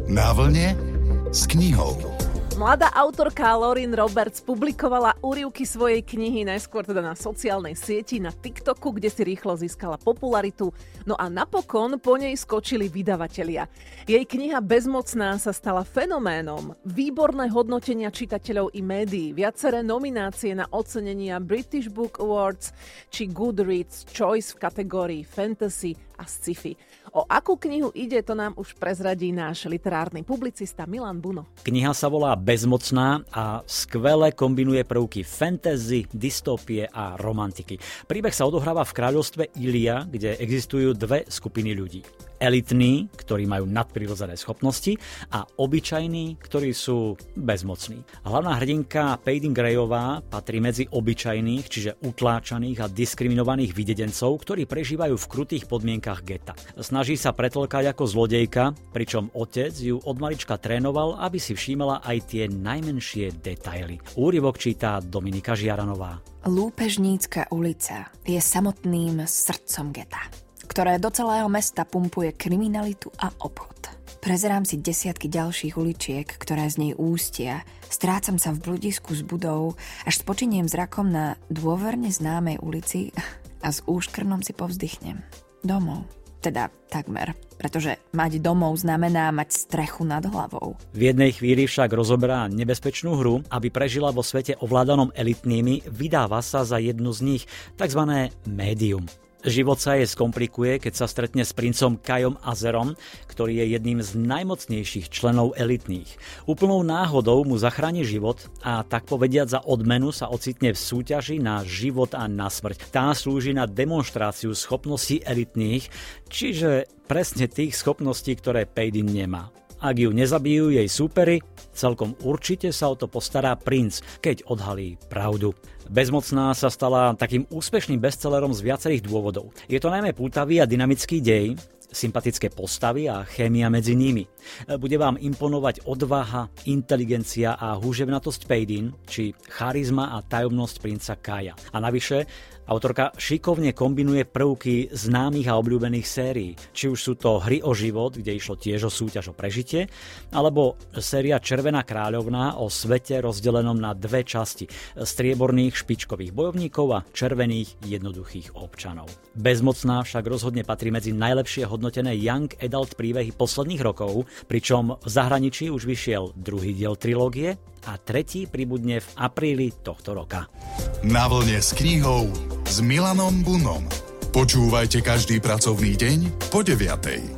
Na vlne s knihou. Mladá autorka Lauren Roberts publikovala úryvky svojej knihy najskôr teda na sociálnej sieti, na TikToku, kde si rýchlo získala popularitu. No a napokon po nej skočili vydavatelia. Jej kniha Bezmocná sa stala fenoménom. Výborné hodnotenia čitateľov i médií, viaceré nominácie na ocenenia British Book Awards či Goodreads Choice v kategórii fantasy a sci-fi. O akú knihu ide, to nám už prezradí náš literárny publicista Milan Buno. Kniha sa volá Bezmocná a skvele kombinuje prvky fantasy, dystopie a romantiky. Príbeh sa odohráva v kráľovstve Ilia, kde existujú dve skupiny ľudí. Elitní, ktorí majú nadprirodzené schopnosti, a obyčajní, ktorí sú bezmocní. Hlavná hrdinka Paydin Greyová patrí medzi obyčajných, čiže utláčaných a diskriminovaných videdencov, ktorí prežívajú v krutých podmienkach geta. Snaží sa pretlkať ako zlodejka, pričom otec ju od malička trénoval, aby si všímala aj tie najmenšie detaily. Úryvok číta Dominika Žiaranová. Lúpežnícka ulica je samotným srdcom geta, ktoré do celého mesta pumpuje kriminalitu a obchod. Prezerám si desiatky ďalších uličiek, ktoré z nej ústia, strácam sa v bludisku z budov, až spočiniem zrakom na dôverne známej ulici a s úškrnom si povzdychnem. Domov. Teda takmer, pretože mať domov znamená mať strechu nad hlavou. V jednej chvíli však rozoberá nebezpečnú hru, aby prežila vo svete ovládanom elitnými, vydáva sa za jednu z nich, takzvané médium. Život sa jej skomplikuje, keď sa stretne s princom Kajom Azerom, ktorý je jedným z najmocnejších členov elitných. Úplnou náhodou mu zachráni život a tak povediať za odmenu sa ocitne v súťaži na život a na smrť. Tá slúži na demonštráciu schopností elitných, čiže presne tých schopností, ktoré Paydin nemá. Ak ju nezabijú jej súperi, celkom určite sa o to postará princ, keď odhalí pravdu. Bezmocná sa stala takým úspešným bestsellerom z viacerých dôvodov. Je to najmä pútavý a dynamický dej, sympatické postavy a chémia medzi nimi. Bude vám imponovať odvaha, inteligencia a húževnatosť Paydin, či charizma a tajomnosť princa Kaja. A navyše, autorka šikovne kombinuje prvky známych a obľúbených sérií. Či už sú to Hry o život, kde išlo tiež o súťaž o prežitie, alebo séria Červená kráľovná o svete rozdelenom na dve časti. Strieborných špičkových bojovníkov a červených jednoduchých občanov. Bezmocná však rozhodne patrí medzi najlepšie hodnotené young adult príbehy posledných rokov, pričom v zahraničí už vyšiel druhý diel trilógie a tretí pribudne v apríli tohto roka. Na vlne s knihou s Milanom Bunom. Počúvajte každý pracovný deň po 9:00.